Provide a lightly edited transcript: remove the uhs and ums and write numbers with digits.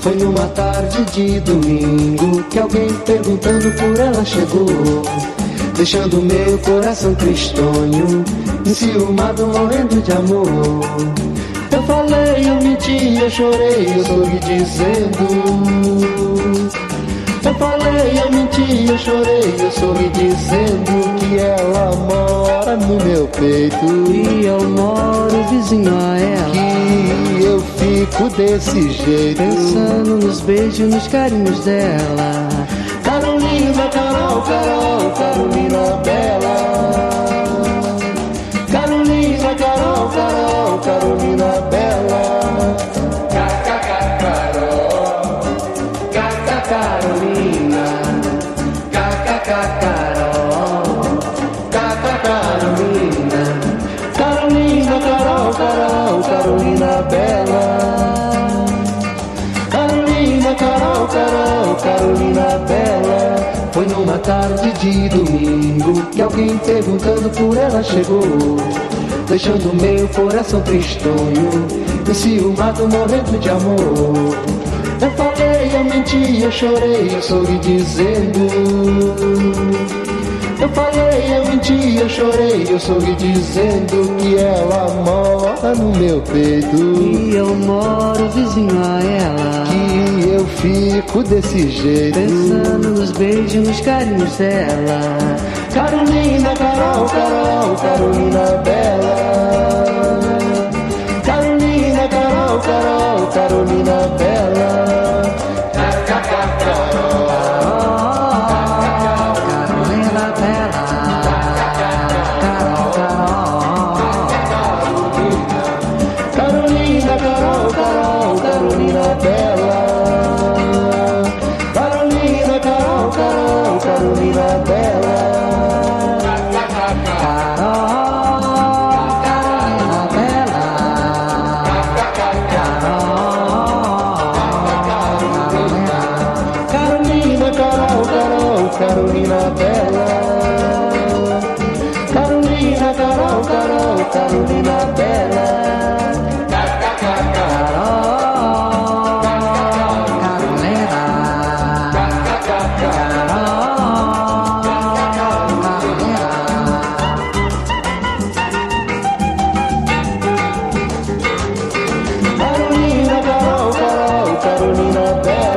Foi numa tarde de domingo que alguém perguntando por ela chegou, deixando meu coração tristonho, enciumado, morrendo de amor. Eu falei, eu menti, eu chorei, eu sorri dizendo. Eu falei, eu menti, eu chorei, eu sorri dizendo que ela mora no meu peito e eu moro vizinho a ela. Que eu fico desse jeito, pensando nos beijos, nos carinhos dela. Carolina, Carol, Carol, Carolina Bela. Carolina, Carol, Carol, Carolina Bela. Carolina, Carol, Carolina, Carolina, Carol, Carol, Carolina Bela. Carolina, Carol, Carol, Carolina Bela. Foi numa tarde de domingo que alguém perguntando por ela chegou, deixando meu coração tristonho, enciumado, morrendo de amor. Eu falei, eu menti, eu chorei, eu sorri dizendo. Eu falei, eu menti, eu chorei, eu sorri dizendo que ela mora no meu peito e eu moro vizinho a ela. Que eu fico desse jeito, pensando nos beijos, nos carinhos dela. Carolina, Carol, Carol, Carolina Bela. Carolina, Carol, Carol, Carolina Bela. Carolina Bela, Carolina, Carol, Carol, Carolina Bela. Carolina, Carol, Carol, Carolina Bela.